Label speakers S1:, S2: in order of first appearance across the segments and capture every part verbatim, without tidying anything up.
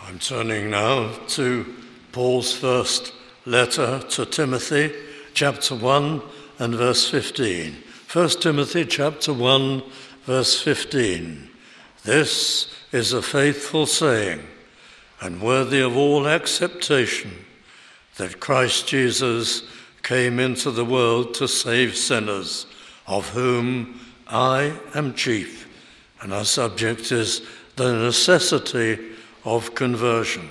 S1: I'm turning now to Paul's first letter to Timothy, chapter one and verse fifteen. First Timothy chapter one, verse fifteen. This is a faithful saying and worthy of all acceptation, that Christ Jesus came into the world to save sinners, of whom I am chief. And our subject is the necessity of conversion.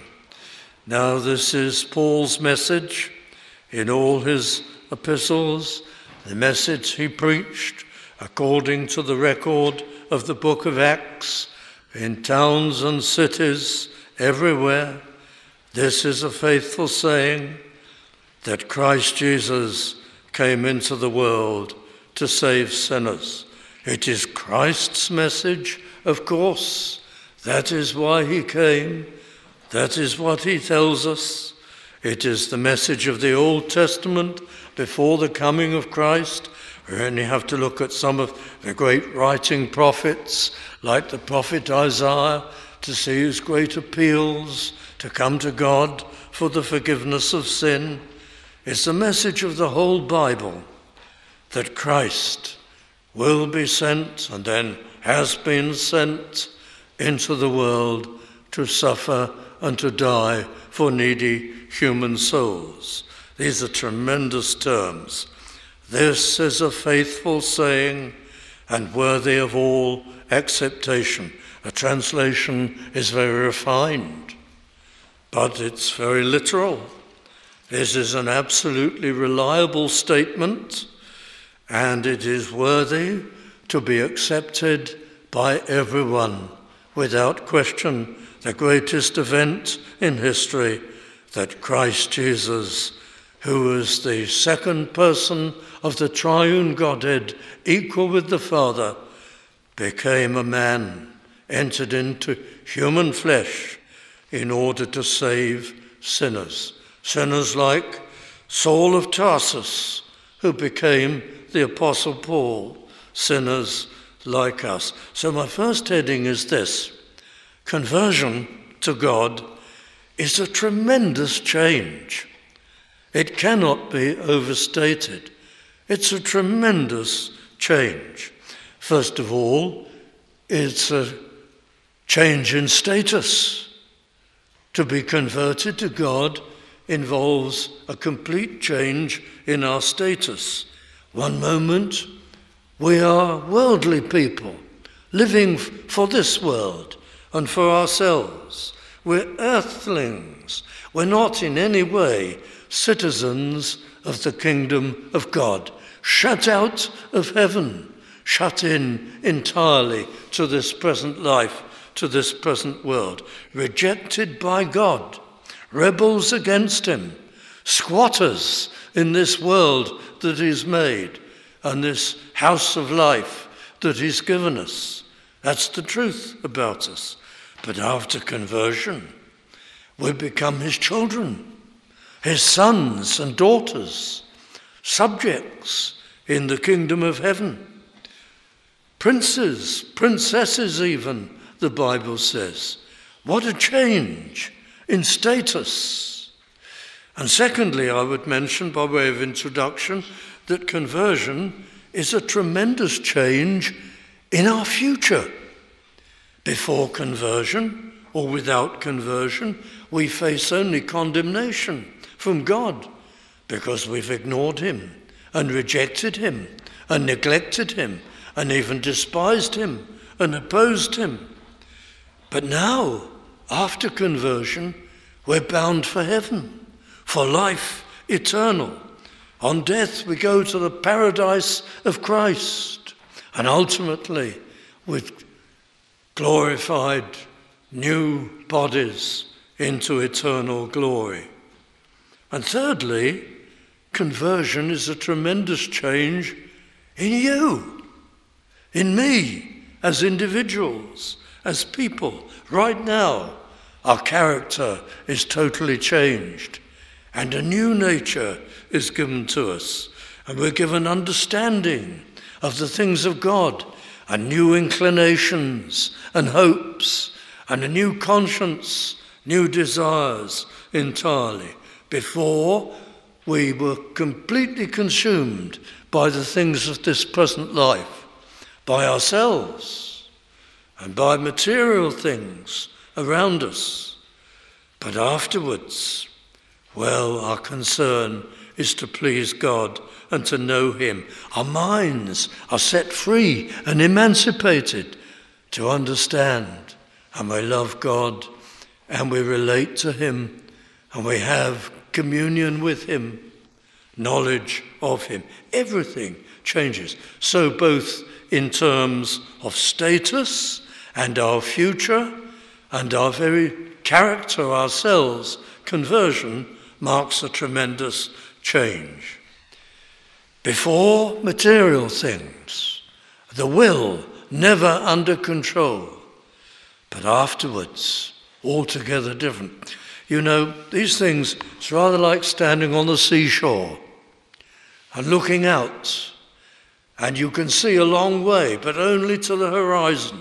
S1: Now, this is Paul's message in all his epistles, the message he preached according to the record of the book of Acts, in towns and cities everywhere. This is a faithful saying, that Christ Jesus came into the world to save sinners. It is Christ's message, of course. That is why he came. That is what he tells us. It is the message of the Old Testament before the coming of Christ. We only have to look at some of the great writing prophets, like the prophet Isaiah, to see his great appeals to come to God for the forgiveness of sin. It's the message of the whole Bible that Christ will be sent and then has been sent into the world to suffer and to die for needy human souls. These are tremendous terms. This is a faithful saying and worthy of all acceptation. A translation is very refined, but it's very literal. This is an absolutely reliable statement, and it is worthy to be accepted by everyone without question. The greatest event in history, that Christ Jesus, who is the second person of the triune Godhead, equal with the Father, became a man, entered into human flesh in order to save sinners. Sinners like Saul of Tarsus, who became the Apostle Paul. Sinners like us. So my first heading is this: conversion to God is a tremendous change. It cannot be overstated. It's a tremendous change. First of all, it's a change in status. To be converted to God involves a complete change in our status. One moment, we are worldly people, living for this world and for ourselves. We're earthlings. We're not in any way citizens of the kingdom of God, shut out of heaven, shut in entirely to this present life, to this present world, rejected by God, rebels against him, squatters in this world that he's made and this house of life that he's given us. That's the truth about us. But after conversion, we become his children, his sons and daughters, subjects in the kingdom of heaven. Princes, princesses even, the Bible says. What a change in status. And secondly, I would mention, by way of introduction, that conversion is a tremendous change in our future. Before conversion, or without conversion, we face only condemnation from God because we've ignored him and rejected him and neglected him and even despised him and opposed him. But now, after conversion, we're bound for heaven, for life eternal. On death, we go to the paradise of Christ, and ultimately, with glorified new bodies into eternal glory. And thirdly, conversion is a tremendous change in you, in me, as individuals, as people. Right now, our character is totally changed, and a new nature is given to us, and we're given understanding of the things of God, and new inclinations and hopes, and a new conscience new desires entirely. Before, we were completely consumed by the things of this present life, by ourselves, and by material things around us. But afterwards, well, our concern is to please God and to know him. Our minds are set free and emancipated to understand, and we love God, and we relate to him, and we have communion with him, knowledge of him. Everything changes. So both in terms of status and our future and our very character ourselves, conversion marks a tremendous change. Before, material things, the will never under control, but afterwards, altogether different. You know, these things, it's rather like standing on the seashore and looking out, and you can see a long way, but only to the horizon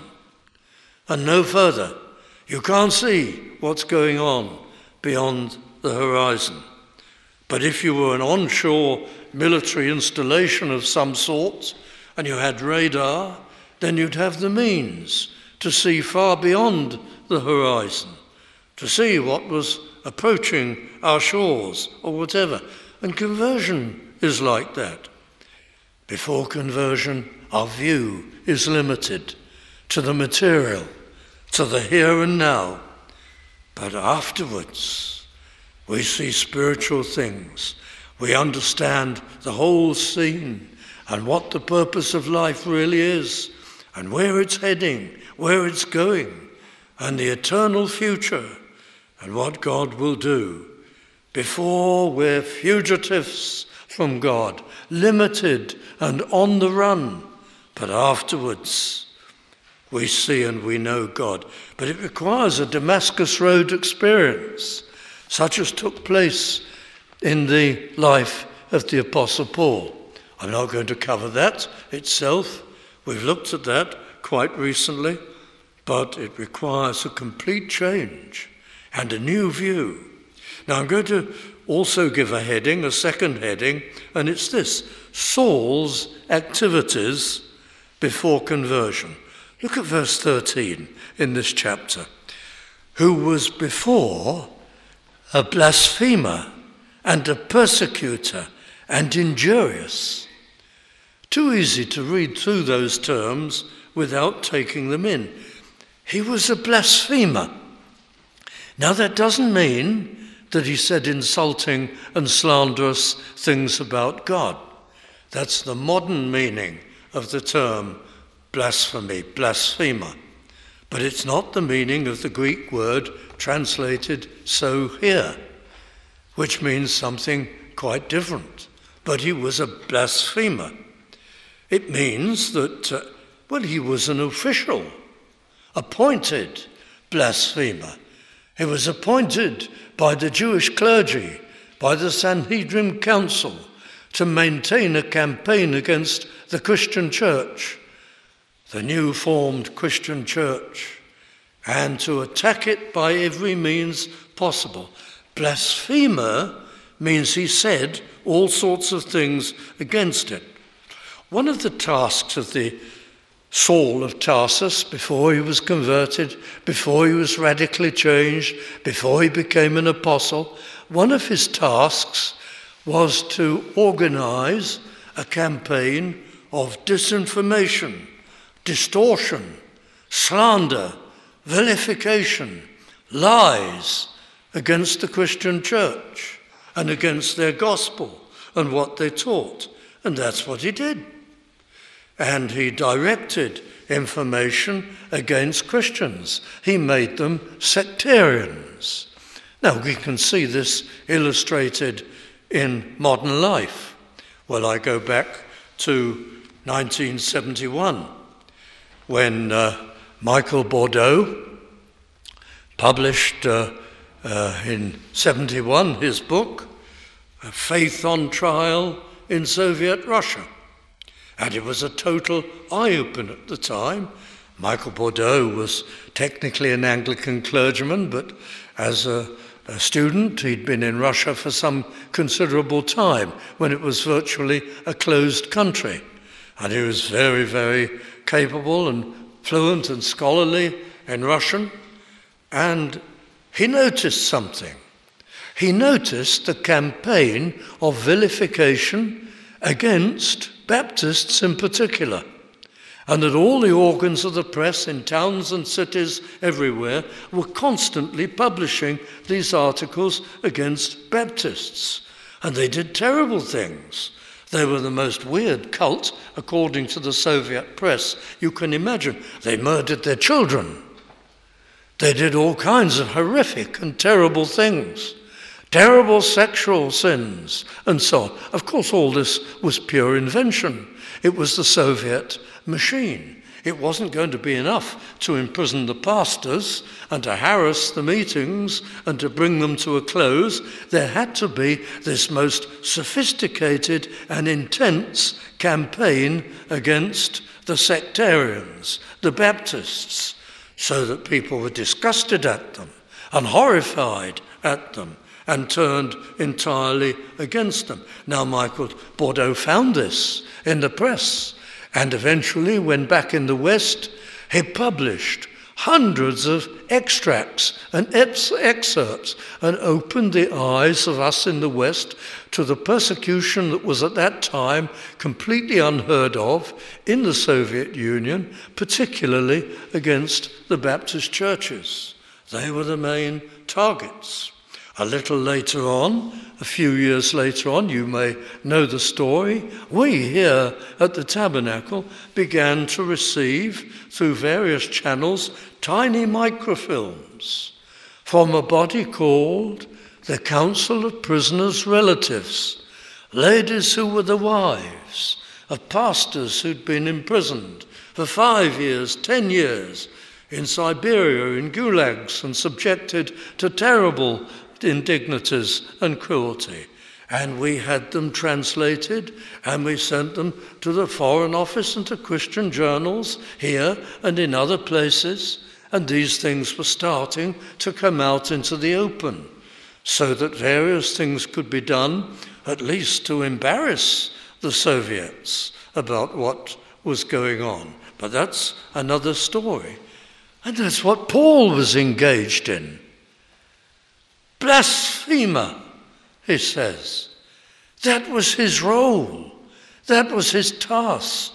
S1: and no further. You can't see what's going on beyond the horizon. But if you were an onshore military installation of some sort and you had radar, then you'd have the means to see far beyond the horizon, to see what was approaching our shores or whatever. And conversion is like that. Before conversion, our view is limited to the material, to the here and now. But afterwards, we see spiritual things. We understand the whole scene and what the purpose of life really is and where it's heading, where it's going, and the eternal future and what God will do. Before, we're fugitives from God, limited and on the run. But afterwards, we see and we know God. But it requires a Damascus Road experience, such as took place in the life of the Apostle Paul. I'm not going to cover that itself. We've looked at that quite recently, but it requires a complete change and a new view. Now I'm going to also give a heading, a second heading, and it's this: Saul's activities before conversion. Look at verse thirteen in this chapter. Who was before a blasphemer and a persecutor and injurious. Too easy to read through those terms without taking them in. He was a blasphemer. Now that doesn't mean that he said insulting and slanderous things about God. That's the modern meaning of the term blasphemy, blasphemer. But it's not the meaning of the Greek word translated so here, which means something quite different. But he was a blasphemer. It means that, uh, well, he was an official, appointed blasphemer. He was appointed by the Jewish clergy, by the Sanhedrin Council, to maintain a campaign against the Christian church, the new formed Christian church, and to attack it by every means possible. Blasphemer means he said all sorts of things against it. One of the tasks of the Saul of Tarsus, before he was converted, before he was radically changed, before he became an apostle, one of his tasks was to organize a campaign of disinformation, distortion, slander, vilification, lies against the Christian church and against their gospel and what they taught. And that's what he did. And he directed information against Christians. He made them sectarians. Now, we can see this illustrated in modern life. Well, I go back to nineteen seventy-one, when uh, Michael Bordeaux published uh, uh, in seventy-one his book, Faith on Trial in Soviet Russia. And it was a total eye-opener at the time, Michael Bordeaux was technically an Anglican clergyman, but as a, a student, he'd been in Russia for some considerable time when it was virtually a closed country. And he was very, very capable and fluent and scholarly in Russian. And he noticed something. He noticed the campaign of vilification against Baptists in particular, and that all the organs of the press in towns and cities everywhere were constantly publishing these articles against Baptists. And they did terrible things. They were the most weird cult, according to the Soviet press, you can imagine. They murdered their children. They did all kinds of horrific and terrible things. Terrible sexual sins, and so on. Of course, all this was pure invention. It was the Soviet machine. It wasn't going to be enough to imprison the pastors and to harass the meetings and to bring them to a close. There had to be this most sophisticated and intense campaign against the sectarians, the Baptists, so that people were disgusted at them and horrified at them and turned entirely against them. Now, Michael Bordeaux found this in the press, and eventually, when back in the West, he published hundreds of extracts and ex- excerpts and opened the eyes of us in the West to the persecution that was at that time completely unheard of in the Soviet Union, particularly against the Baptist churches. They were the main targets. A little later on, a few years later on, you may know the story, we here at the Tabernacle began to receive, through various channels, tiny microfilms from a body called the Council of Prisoners' Relatives, ladies who were the wives of pastors who'd been imprisoned for five years, ten years, in Siberia, in gulags, and subjected to terrible indignities and cruelty. And we had them translated, and we sent them to the Foreign Office and to Christian journals here and in other places. And these things were starting to come out into the open, so that various things could be done, at least to embarrass the Soviets about what was going on. But that's another story. And that's what Paul was engaged in. Blasphemer, he says. That was his role. That was his task.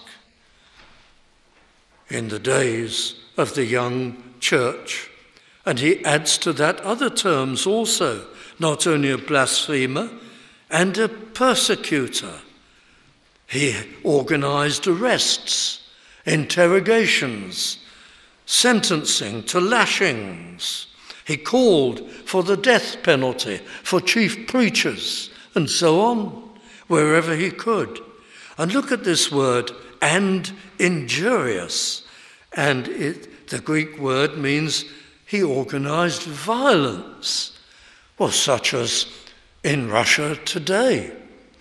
S1: In the days of the young church. And he adds to that other terms also, not only a blasphemer and a persecutor. He organized arrests, interrogations, sentencing to lashings. He called for the death penalty for chief preachers and so on, wherever he could. And look at this word, and injurious. And it, the Greek word means he organized violence, well, such as in Russia today.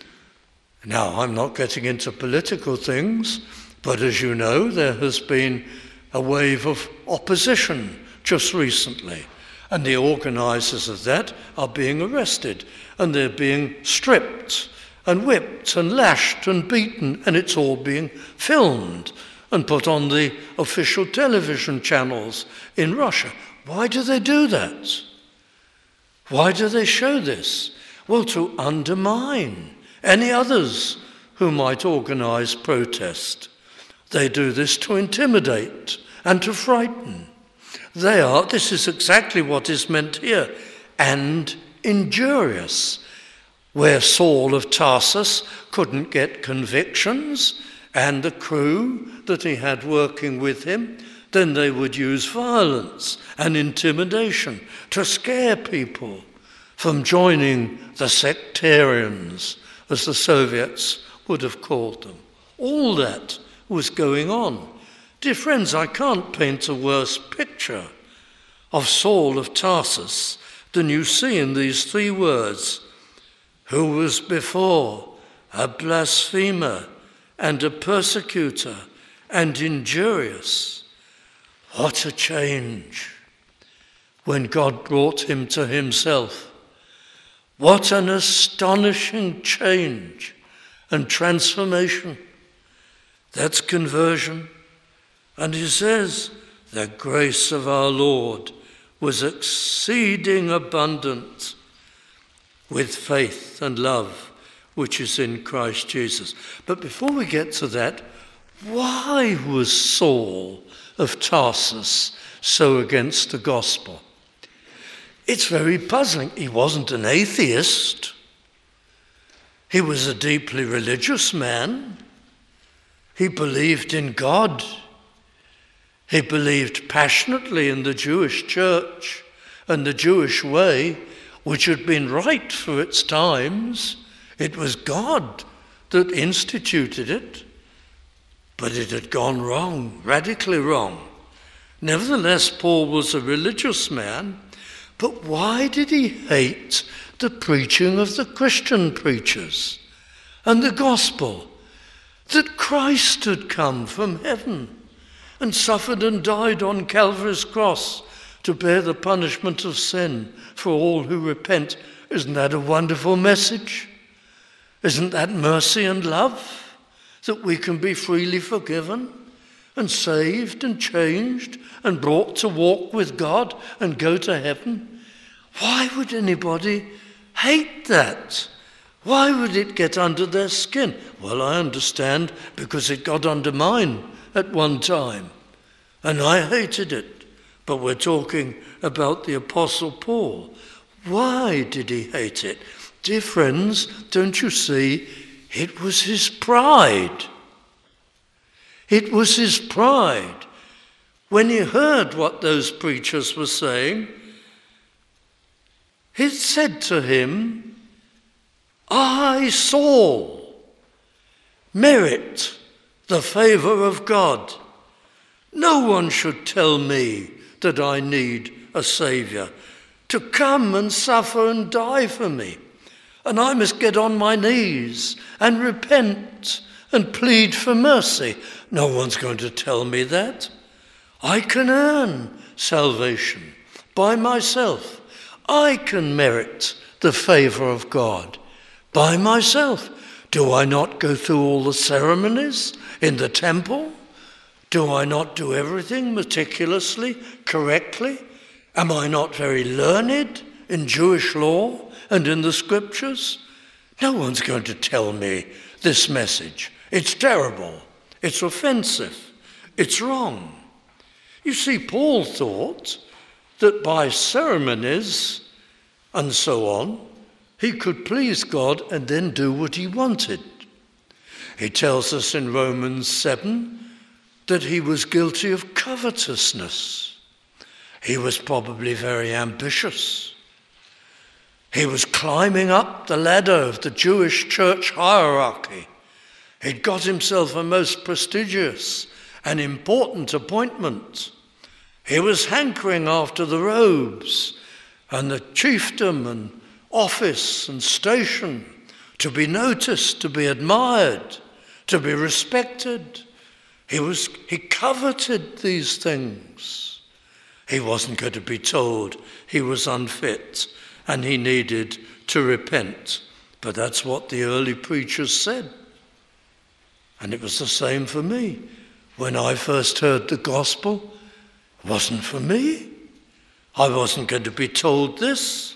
S1: Now, I'm not getting into political things, but as you know, there has been a wave of opposition just recently. And the organisers of that are being arrested, and they're being stripped and whipped and lashed and beaten, and it's all being filmed and put on the official television channels in Russia. Why do they do that? Why do they show this? Well, to undermine any others who might organise protest. They do this to intimidate and to frighten. They are, this is exactly what is meant here, and injurious. Where Saul of Tarsus couldn't get convictions, and the crew that he had working with him, then they would use violence and intimidation to scare people from joining the sectarians, as the Soviets would have called them. All that was going on. Dear friends, I can't paint a worse picture of Saul of Tarsus than you see in these three words, who was before a blasphemer and a persecutor and injurious. What a change when God brought him to himself. What an astonishing change and transformation. That's conversion. And he says, the grace of our Lord was exceeding abundant with faith and love, which is in Christ Jesus. But before we get to that, why was Saul of Tarsus so against the gospel? It's very puzzling. He wasn't an atheist. He was a deeply religious man. He believed in God. He believed passionately in the Jewish church and the Jewish way, which had been right for its times. It was God that instituted it, but it had gone wrong, radically wrong. Nevertheless, Paul was a religious man, but why did he hate the preaching of the Christian preachers and the gospel that Christ had come from heaven and suffered and died on Calvary's cross to bear the punishment of sin for all who repent? Isn't that a wonderful message? Isn't that mercy and love, that we can be freely forgiven and saved and changed and brought to walk with God and go to heaven? Why would anybody hate that? Why would it get under their skin? Well, I understand, because it got under mine at one time, and I hated it. But we're talking about the Apostle Paul. Why did he hate it? Dear friends, don't you see? It was his pride. It was his pride. When he heard what those preachers were saying, he said to him, I, Saul, merit the favor of God. No one should tell me that I need a Saviour to come and suffer and die for me. And I must get on my knees and repent and plead for mercy. No one's going to tell me that. I can earn salvation by myself. I can merit the favour of God by myself. Do I not go through all the ceremonies in the temple? Do I not do everything meticulously, correctly? Am I not very learned in Jewish law and in the scriptures? No one's going to tell me this message. It's terrible. It's offensive. It's wrong. You see, Paul thought that by ceremonies and so on, he could please God and then do what he wanted. He tells us in Romans seven that he was guilty of covetousness. He was probably very ambitious. He was climbing up the ladder of the Jewish church hierarchy. He'd got himself a most prestigious and important appointment. He was hankering after the robes and the chiefdom and office and station, to be noticed, to be admired, to be respected. He was, he coveted these things. He wasn't going to be told he was unfit and he needed to repent. But that's what the early preachers said. And it was the same for me. When I first heard the gospel, it wasn't for me. I wasn't going to be told this.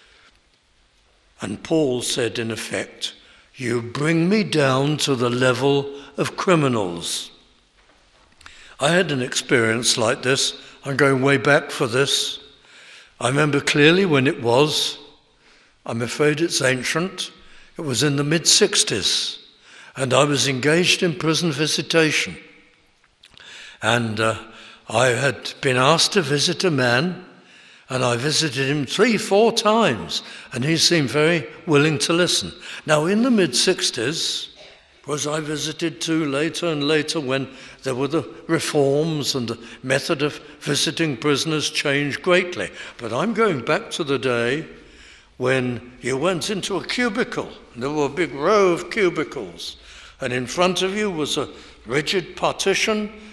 S1: And Paul said, in effect, you bring me down to the level of criminals. I had an experience like this. I'm going way back for this. I remember clearly when it was. I'm afraid it's ancient. It was in the mid-sixties. And I was engaged in prison visitation. And uh, I had been asked to visit a man, and I visited him three, four times, and he seemed very willing to listen. Now, in the mid-sixties, was I visited too later and later when there were the reforms and the method of visiting prisoners changed greatly. But I'm going back to the day when you went into a cubicle, and there were a big row of cubicles, and in front of you was a rigid partition,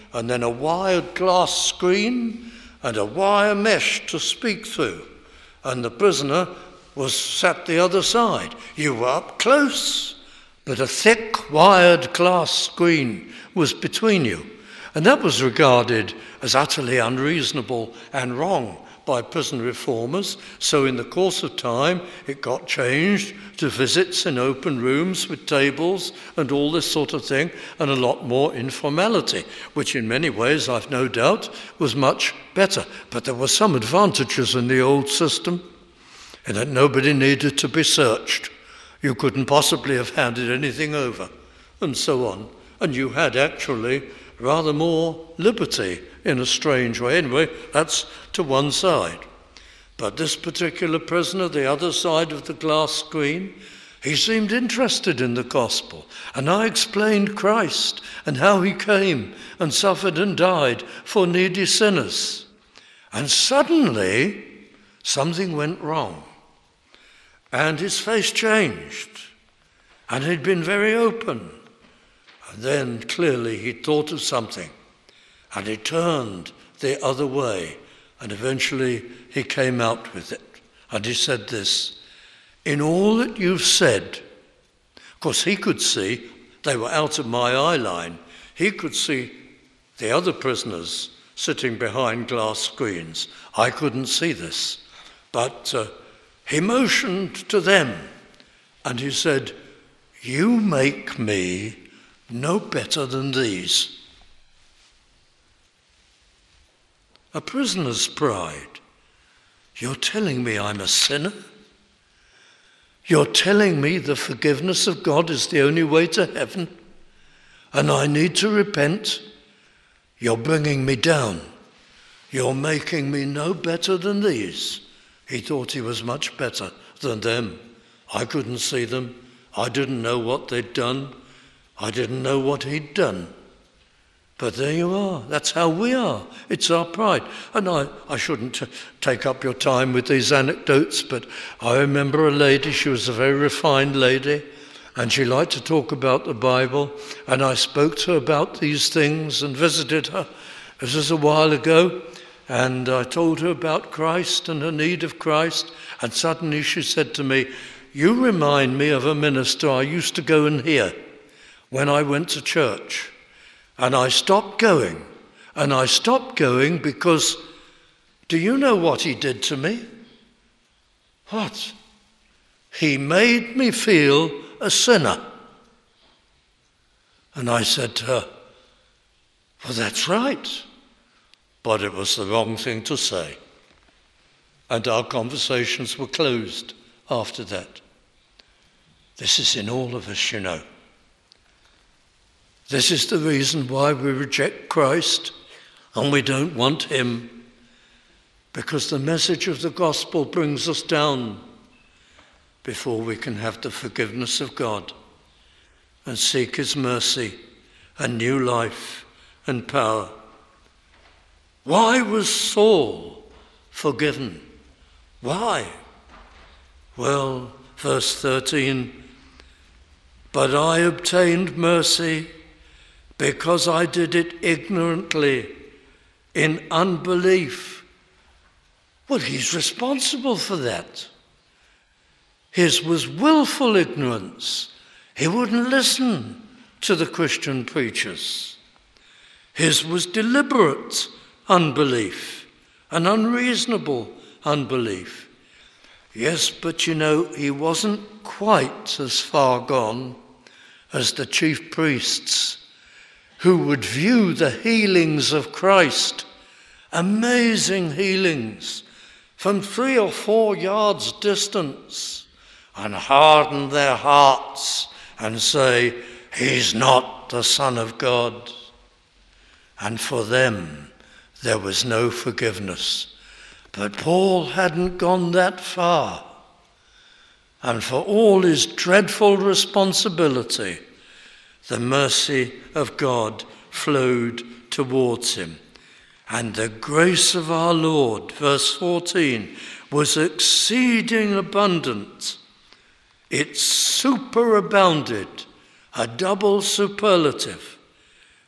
S1: and then a wired glass screen and a wire mesh to speak through. And the prisoner was sat the other side. You were up close, but a thick wired glass screen was between you. And that was regarded as utterly unreasonable and wrong by prison reformers. So in the course of time, it got changed to visits in open rooms with tables and all this sort of thing, and a lot more informality, which in many ways, I've no doubt, was much better. But there were some advantages in the old system, in that nobody needed to be searched. You couldn't possibly have handed anything over, and so on. And you had actually rather more liberty in a strange way. Anyway, that's to one side. But this particular prisoner, the other side of the glass screen, he seemed interested in the gospel. And I explained Christ and how he came and suffered and died for needy sinners. And suddenly, something went wrong. And his face changed. And he'd been very open. And then clearly he thought of something, and he turned the other way, and eventually he came out with it. And he said this, in all that you've said, of course he could see, they were out of my eye line, he could see the other prisoners sitting behind glass screens. I couldn't see this, but uh, he motioned to them, and he said, you make me no better than these. A prisoner's pride. You're telling me I'm a sinner? You're telling me the forgiveness of God is the only way to heaven, and I need to repent? You're bringing me down. You're making me no better than these. He thought he was much better than them. I couldn't see them. I didn't know what they'd done. I didn't know what he'd done. But there you are. That's how we are. It's our pride. And I, I shouldn't t- take up your time with these anecdotes, but I remember a lady, she was a very refined lady, and she liked to talk about the Bible, and I spoke to her about these things and visited her. This was a while ago, and I told her about Christ and her need of Christ, and suddenly she said to me, you remind me of a minister I used to go and hear when I went to church. And I stopped going. And I stopped going because, do you know what he did to me? What? He made me feel a sinner. And I said to her, well, that's right. But it was the wrong thing to say. And our conversations were closed after that. This is in all of us, you know. This is the reason why we reject Christ and we don't want him, because the message of the gospel brings us down before we can have the forgiveness of God and seek his mercy and new life and power. Why was Saul forgiven? Why? Well, verse thirteen, but I obtained mercy because I did it ignorantly, in unbelief. Well, he's responsible for that. His was willful ignorance. He wouldn't listen to the Christian preachers. His was deliberate unbelief, an unreasonable unbelief. Yes, but you know, he wasn't quite as far gone as the chief priests, who would view the healings of Christ, amazing healings, from three or four yards distance, and harden their hearts and say, he's not the Son of God. And for them, there was no forgiveness. But Paul hadn't gone that far. And for all his dreadful responsibility, the mercy of God flowed towards him. And the grace of our Lord, verse fourteen, was exceeding abundant. It superabounded, a double superlative,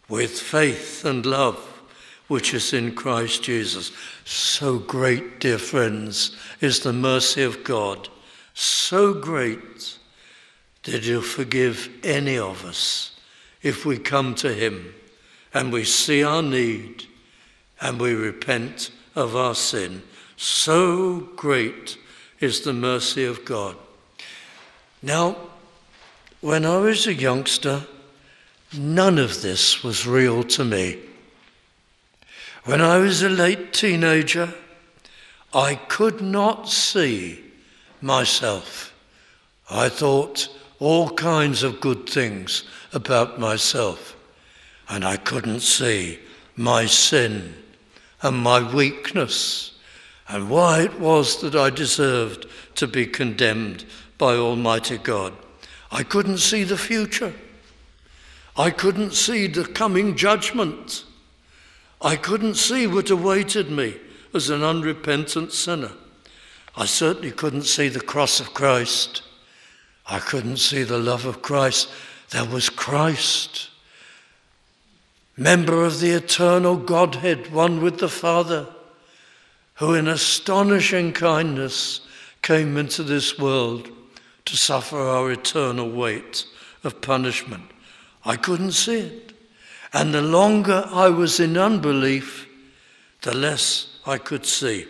S1: with faith and love, which is in Christ Jesus. So great, dear friends, is the mercy of God. So great that he'll forgive any of us if we come to him and we see our need and we repent of our sin. So great is the mercy of God. Now, when I was a youngster, none of this was real to me. When I was a late teenager, I could not see myself. I thought all kinds of good things about myself, and I couldn't see my sin and my weakness and why it was that I deserved to be condemned by Almighty God. I couldn't see the future. I couldn't see the coming judgment. I couldn't see what awaited me as an unrepentant sinner. I certainly couldn't see the cross of Christ. I couldn't see the love of Christ. There was Christ, member of the eternal Godhead, one with the Father, who in astonishing kindness came into this world to suffer our eternal weight of punishment. I couldn't see it. And the longer I was in unbelief, the less I could see.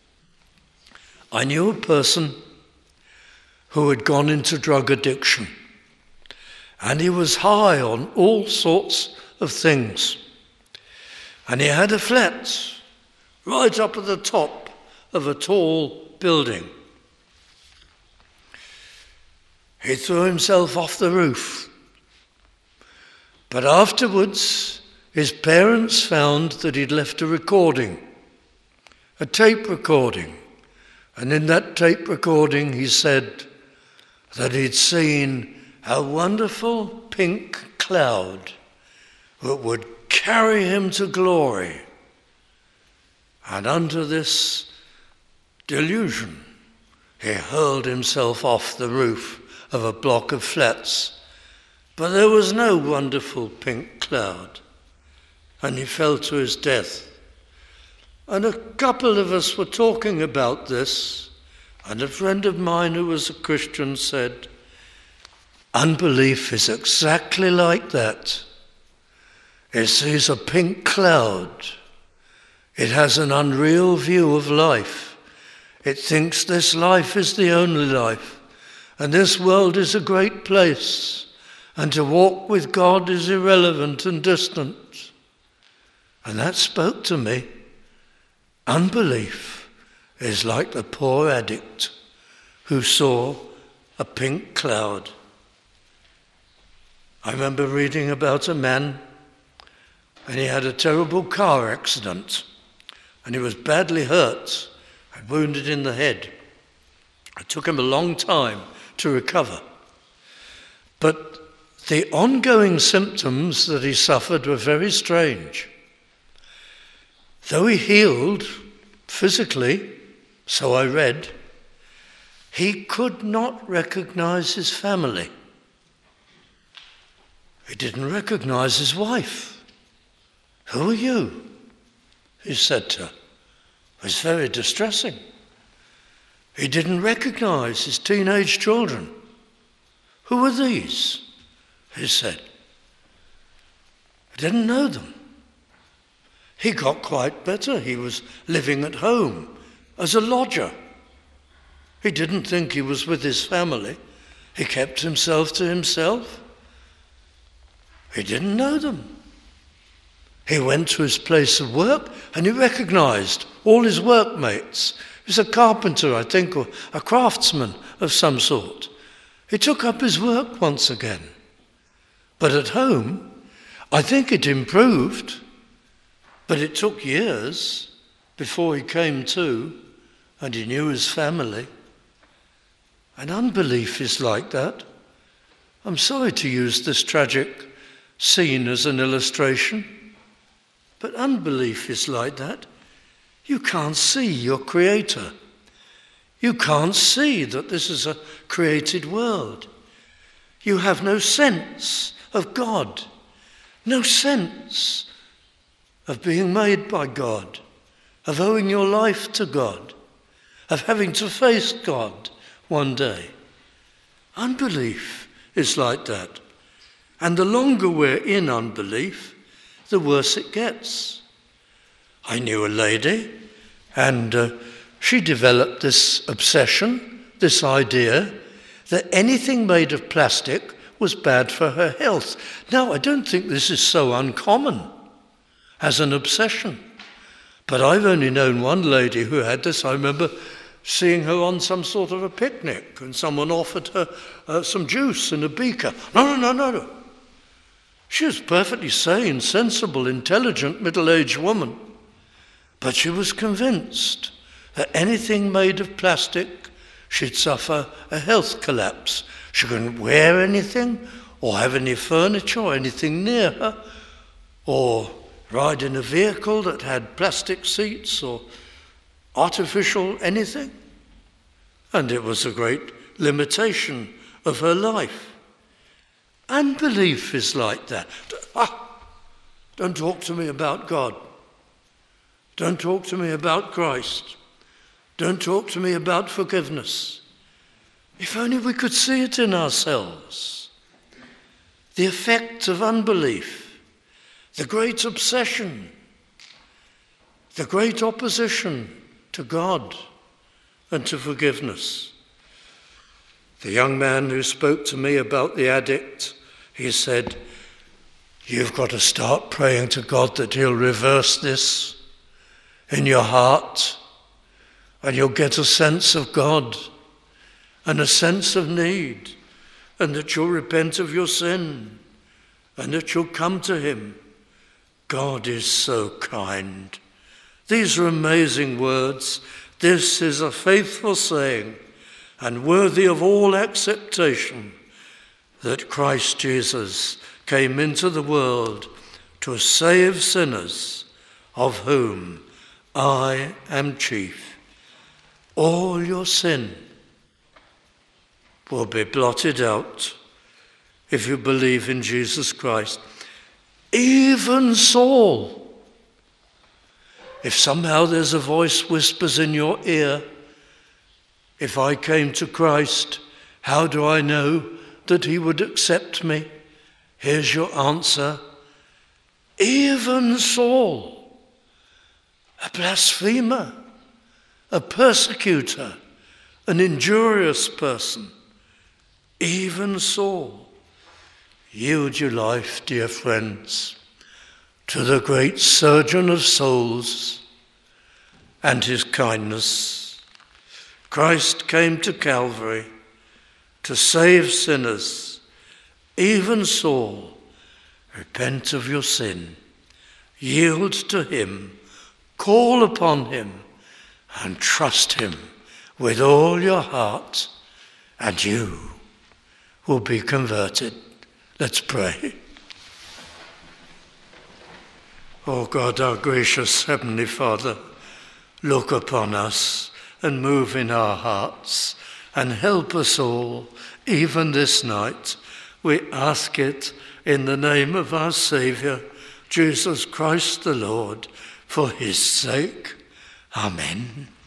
S1: I knew a person who had gone into drug addiction, and he was high on all sorts of things. And he had a flat right up at the top of a tall building. He threw himself off the roof. But afterwards, his parents found that he'd left a recording, a tape recording. And in that tape recording, he said that he'd seen a wonderful pink cloud that would carry him to glory. And under this delusion, he hurled himself off the roof of a block of flats. But there was no wonderful pink cloud, and he fell to his death. And a couple of us were talking about this, and a friend of mine who was a Christian said, unbelief is exactly like that. It sees a pink cloud. It has an unreal view of life. It thinks this life is the only life, and this world is a great place. And to walk with God is irrelevant and distant. And that spoke to me. Unbelief is like the poor addict who saw a pink cloud. I remember reading about a man, and he had a terrible car accident, and he was badly hurt and wounded in the head. It took him a long time to recover. But the ongoing symptoms that he suffered were very strange. Though he healed physically, so I read, he could not recognize his family. He didn't recognize his wife. Who are you? He said to her. It was very distressing. He didn't recognize his teenage children. Who are these? He said. I didn't know them. He got quite better. He was living at home as a lodger. He didn't think he was with his family. He kept himself to himself. He didn't know them. He went to his place of work and he recognized all his workmates. He was a carpenter, I think, or a craftsman of some sort. He took up his work once again. But at home, I think it improved, but it took years before he came to and he knew his family. And unbelief is like that. I'm sorry to use this tragic scene as an illustration, but unbelief is like that. You can't see your Creator. You can't see that this is a created world. You have no sense of God. no sense of being made by God, of owing your life to God, of having to face God one day. Unbelief is like that. And the longer we're in unbelief, the worse it gets. I knew a lady, and uh, she developed this obsession, this idea that anything made of plastic was bad for her health. Now, I don't think this is so uncommon as an obsession. But I've only known one lady who had this. I remember seeing her on some sort of a picnic, and someone offered her uh, some juice in a beaker. No, no, no, no, no. She was a perfectly sane, sensible, intelligent, middle-aged woman. But she was convinced that anything made of plastic, she'd suffer a health collapse. She couldn't wear anything, or have any furniture or anything near her, or ride in a vehicle that had plastic seats or artificial anything. And it was a great limitation of her life. Unbelief is like that. Ah, don't talk to me about God. Don't talk to me about Christ. Don't talk to me about forgiveness. If only we could see it in ourselves. The effect of unbelief, the great obsession, the great opposition to God and to forgiveness. The young man who spoke to me about the addict, he said, you've got to start praying to God that he'll reverse this in your heart, and you'll get a sense of God and a sense of need, and that you'll repent of your sin, and that you'll come to him. God is so kind. These are amazing words. This is a faithful saying and worthy of all acceptation, that Christ Jesus came into the world to save sinners, of whom I am chief. All your sin will be blotted out if you believe in Jesus Christ. Even Saul, if somehow there's a voice whispers in your ear, if I came to Christ, how do I know that he would accept me? Here's your answer. Even Saul, a blasphemer, a persecutor, an injurious person, even Saul, yield your life, dear friends, to the great surgeon of souls and his kindness. Christ came to Calvary to save sinners. Even Saul, repent of your sin, yield to him, call upon him, and trust him with all your heart, and you will be converted. Let's pray. Oh God, our gracious Heavenly Father, look upon us and move in our hearts and help us all, even this night. We ask it in the name of our Saviour, Jesus Christ the Lord, for his sake. Amen.